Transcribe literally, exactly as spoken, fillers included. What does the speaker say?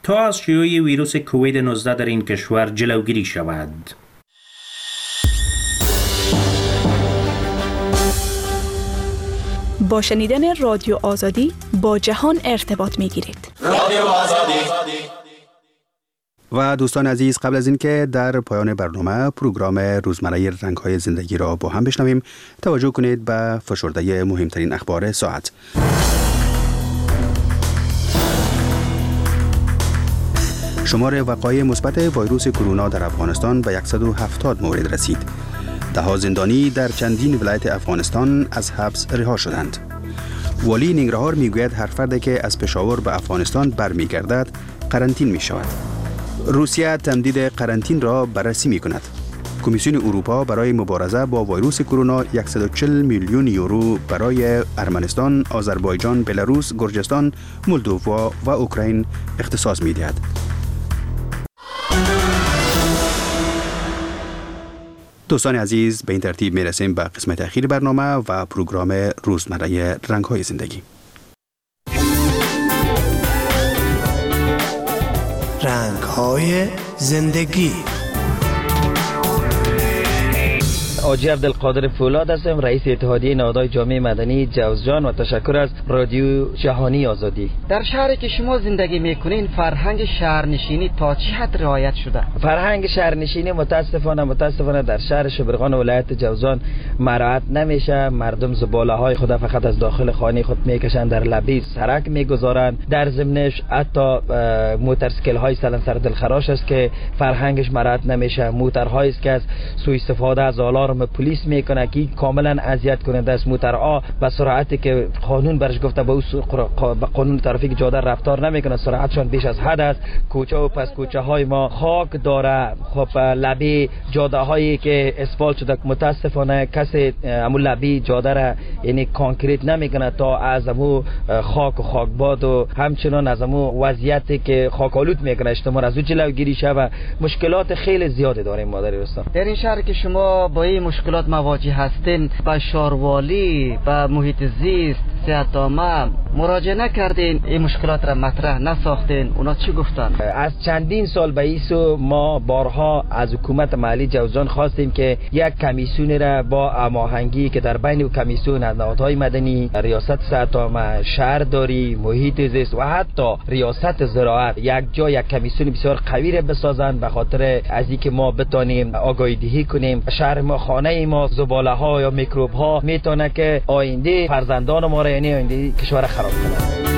تا از شیوع ویروس کووید نوزده در این کشور جلوگیری شود. با شنیدن رادیو آزادی با جهان ارتباط می گیرید. رادیو آزادی. و دوستان عزیز، قبل از اینکه در پایان برنامه پروگرام روزمره رنگ‌های زندگی را با هم بشنویم، توجه کنید به فشرده مهمترین اخبار ساعت. شمار وقایع مثبت ویروس کرونا در افغانستان به صد و هفتاد مورد رسید. ده ها زندانی در چندین ولایت افغانستان از حبس رها شدند. والی ننگرهار میگوید هر فردی که از پشاور به افغانستان برمیگردد قرنطین می شود. روسیه تمدید قرنطین را بررسی می کند. کمیسیون اروپا برای مبارزه با ویروس کرونا صد و چهل میلیون یورو برای ارمنستان، آذربایجان، بلاروس، گرجستان، مولدووا و اوکراین اختصاص می دهد. دوستان عزیز، به این ترتیب می رسیم به قسمت اخیر برنامه و پروگرام روزمره رنگ‌های زندگی. رنگ‌های زندگی. آجی عبدالقادر فولاد هستم، رئیس اتحادیه نهادهای جامعه مدنی جوزجان، و تشکر از رادیو جهانی آزادی. در شهری که شما زندگی میکنین فرهنگ شهرنشینی تا چه حد رعایت شده؟ فرهنگ شهرنشینی متاسفانه متاسفانه در شهر شبرغان ولایت جوزجان مراعات نمیشه. مردم زباله های خود فقط از داخل خانه خود میکشن، در لبه سرک میگذارن. در ضمنش حتی موتورسیکل های سلنسر دلخراش است که فرهنگش مراعات نمیشه. موتورهایی است که از سوء استفاده از آلارم پلیس میکنه که کاملا اذیت کننده است. موتورها با سرعتی که قانون برش گفته با با قانون ترافیک جاده رفتار نمیکنه، سرعتشان بیش از حد است. کوچه و پس کوچه های ما خاک داره. خب لبه جاده هایی که اسفالت شده متاسفانه کسی همون لبه جاده را یعنی کانکریت نمیکنه تا از همون خاک و خاکباد و همچنان از همون وضعیتی که خاک آلود میکنه اجتماع از او جلوگیری شه و مشکلات خیلی زیادی داریم ما در استان. در این شهر که شما با این مشکلات مواجه هستین، با شهروالی، با محیط زیست، صحت عامه مراجعه نکردین؟ این مشکلات را مطرح نساختین؟ اونا چی گفتن؟ از چندین سال به ایسو ما بارها از حکومت محلی جوزجان خواستیم که یک کمیسیون را با هماهنگی که در بین کمیسیون از نهادهای مدنی، ریاست صحت عامه، شهرداری، محیط زیست و حتی ریاست زراعت یک جا یک کمیسیون بسیار قوی را بسازند به خاطر از اینکه ما بتانیم آگاهی دهی کنیم. شهر ما، خانه ما، زباله ها یا میکروب ها میتونه که آینده فرزندان ما را یعنی آینده کشور خراب کنه.